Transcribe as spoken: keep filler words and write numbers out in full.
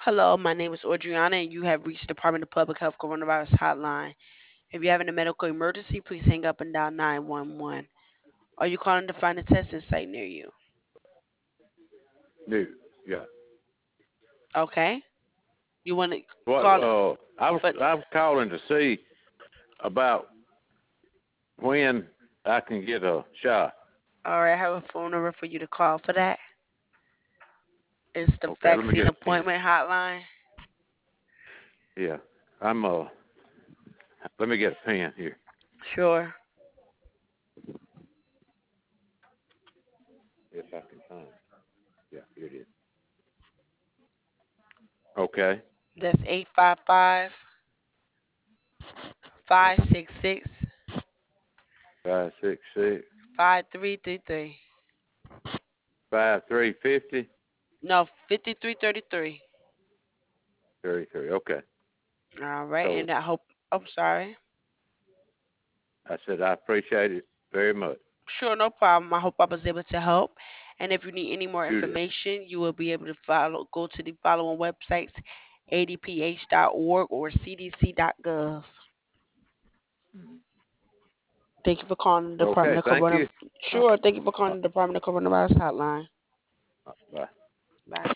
Hello, my name is Audriana, and you have reached Department of Public Health Coronavirus Hotline. If you're having a medical emergency, please hang up and dial nine one one. Are you calling to find a testing site near you? New. Yeah. Okay. You want to What? call it Uh, I was for? I was calling to see about when I can get a shot. All right, I have a phone number for you to call for that. It's the Okay, let me vaccine get a pen. appointment hotline. Yeah. I'm uh. Let me get a pen here. Sure. If I can find it. Yeah, here it is. Okay. That's eight five five, Uh five huh. six six, Five six six five three three three. five three fifty No, fifty-three thirty-three. thirty three. Okay. All right, So and I hope, I'm sorry. I said I appreciate it very much. Sure, no problem. I hope I was able to help. And if you need any more You did. information, you will be able to follow go to the following websites: a d p h dot org or c d c dot gov. Mhm. Thank you for calling the Department Okay. of Thank you. Coronavirus. Uh, Sure, thank you for uh, calling the Department of Coronavirus Hotline. uh, bye. Bye.